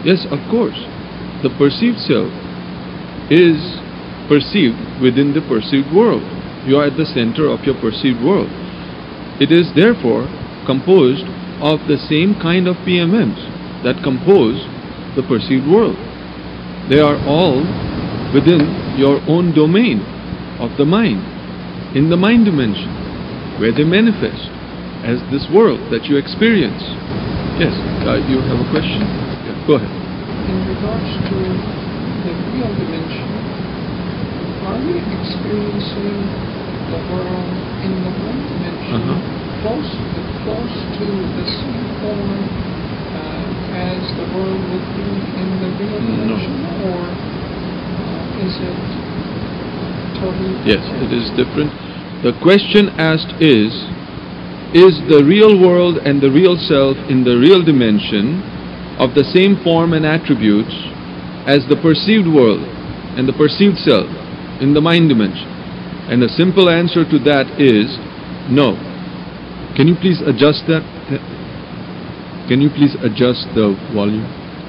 Yes, of course. The perceived self is perceived within the perceived world. You are at the center of your perceived world. It is therefore composed of the same kind of PMMs that compose the perceived world. They are all within your own domain of the mind, in the mind dimension, where they manifest as this world that you experience. Yes, you have a question? Yeah, go ahead. In regards to the real dimension, are we experiencing the world in the one dimension close to the same form as the world would be in the real dimension, or is it totally different? Yes, it is different. The question asked is the real world and the real self in the real dimension of the same form and attributes as the perceived world and the perceived self in the mind dimension? And the simple answer to that is no. Can you please adjust that? Can you please adjust the volume?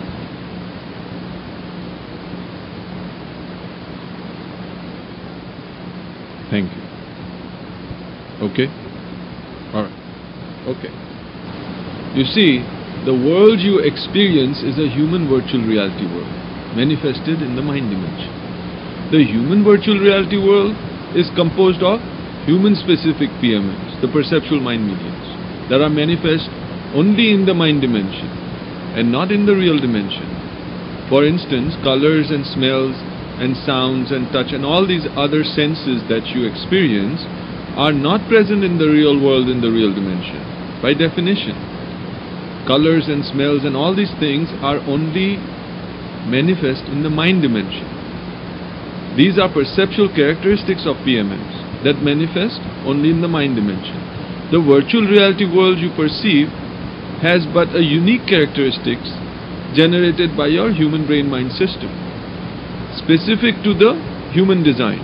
Thank you. Okay? Alright. Okay. You see, the world you experience is a human virtual reality world, manifested in the mind dimension. The human virtual reality world is composed of human-specific PMMs, the perceptual mind mediums, that are manifest only in the mind dimension and not in the real dimension. For instance, colors and smells and sounds and touch and all these other senses that you experience are not present in the real world in the real dimension. By definition, colors and smells and all these things are only manifest in the mind dimension. These are perceptual characteristics of PMMs that manifest only in the mind dimension. The virtual reality world you perceive has but a unique characteristics generated by your human brain-mind system, specific to the human design.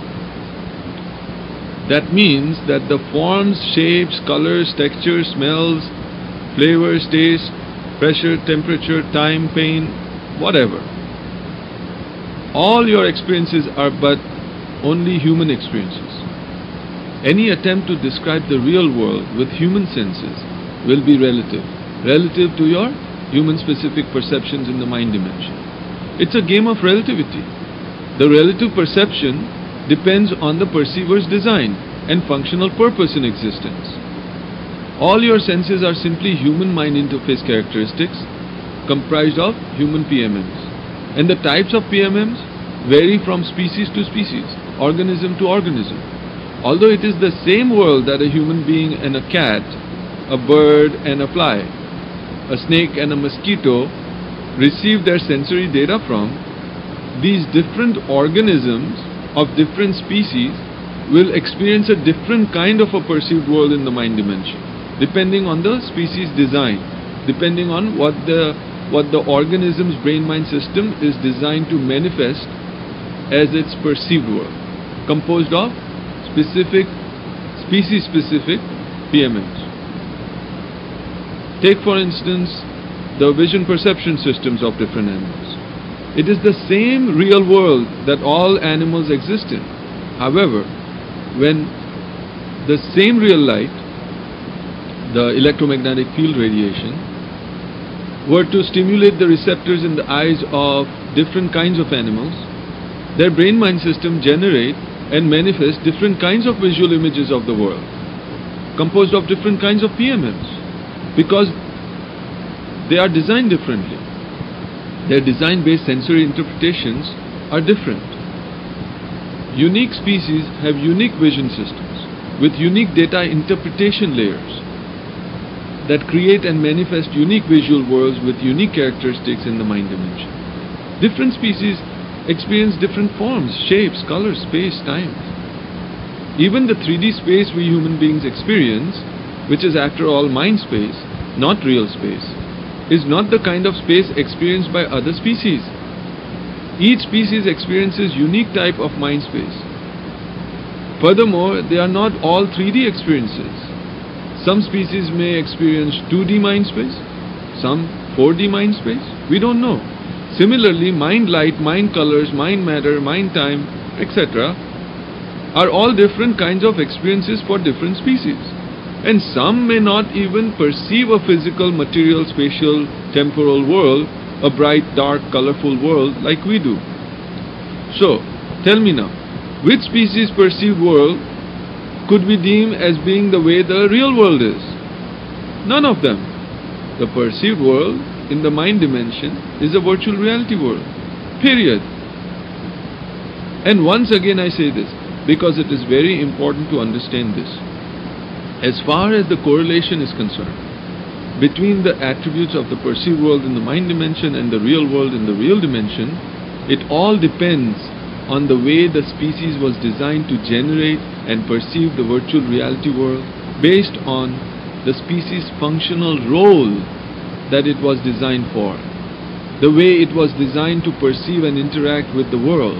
That means that the forms, shapes, colors, textures, smells, flavors, taste, pressure, temperature, time, pain, whatever, all your experiences are but only human experiences. Any attempt to describe the real world with human senses will be relative to your human-specific perceptions in the mind dimension. It's a game of relativity. The relative perception depends on the perceiver's design and functional purpose in existence. All your senses are simply human mind interface characteristics comprised of human PMMs. And the types of PMMs vary from species to species, organism to organism. Although it is the same world that a human being and a cat, a bird and a fly, a snake and a mosquito receive their sensory data from, these different organisms of different species will experience a different kind of a perceived world in the mind dimension, depending on the species design, depending on what the organism's brain-mind system is designed to manifest as its perceived world, composed of species-specific PMMs. Take for instance the vision perception systems of different animals. It is the same real world that all animals exist in. However, when the same real light, the electromagnetic field radiation, were to stimulate the receptors in the eyes of different kinds of animals, their brain-mind system generate and manifest different kinds of visual images of the world, composed of different kinds of PMMs, because they are designed differently. Their design-based sensory interpretations are different. Unique species have unique vision systems with unique data interpretation layers that create and manifest unique visual worlds with unique characteristics in the mind dimension. Different species experience different forms, shapes, colors, space, time. Even the 3D space we human beings experience, which is after all mind space, not real space, is not the kind of space experienced by other species. Each species experiences unique type of mind space. Furthermore, they are not all 3D experiences. Some species may experience 2D mind space, some 4D mind space. We don't know. Similarly, mind light, mind colors, mind matter, mind time, etc. are all different kinds of experiences for different species. And some may not even perceive a physical, material, spatial, temporal world, a bright, dark, colorful world like we do. So, tell me now, which species' perceived world could we deem as being the way the real world is? None of them. The perceived world in the mind dimension is a virtual reality world. Period. And once again I say this, because it is very important to understand this. As far as the correlation is concerned between the attributes of the perceived world in the mind dimension and the real world in the real dimension, it all depends on the way the species was designed to generate and perceive the virtual reality world based on the species' functional role that it was designed for, the way it was designed to perceive and interact with the world.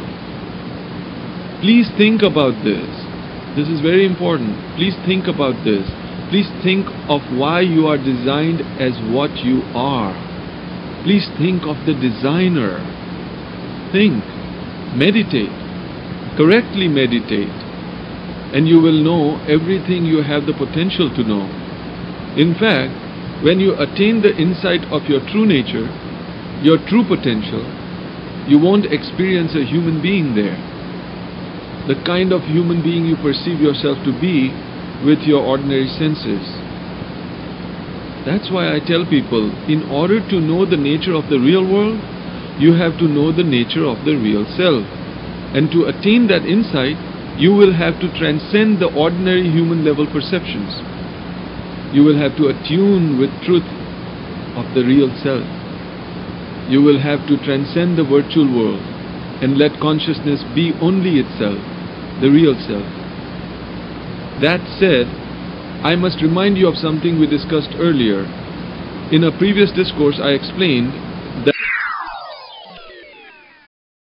Please think about this. This is very important. Please think about this. Please think of why you are designed as what you are. Please think of the designer. Think. Meditate. Correctly meditate. And you will know everything you have the potential to know. In fact, when you attain the insight of your true nature, your true potential, you won't experience a human being there. The kind of human being you perceive yourself to be with your ordinary senses. That's why I tell people, in order to know the nature of the real world, you have to know the nature of the real self. And to attain that insight, you will have to transcend the ordinary human level perceptions. You will have to attune with truth of the real self. You will have to transcend the virtual world and let consciousness be only itself, the real self. That said, I must remind you of something we discussed earlier. In a previous discourse, I explained that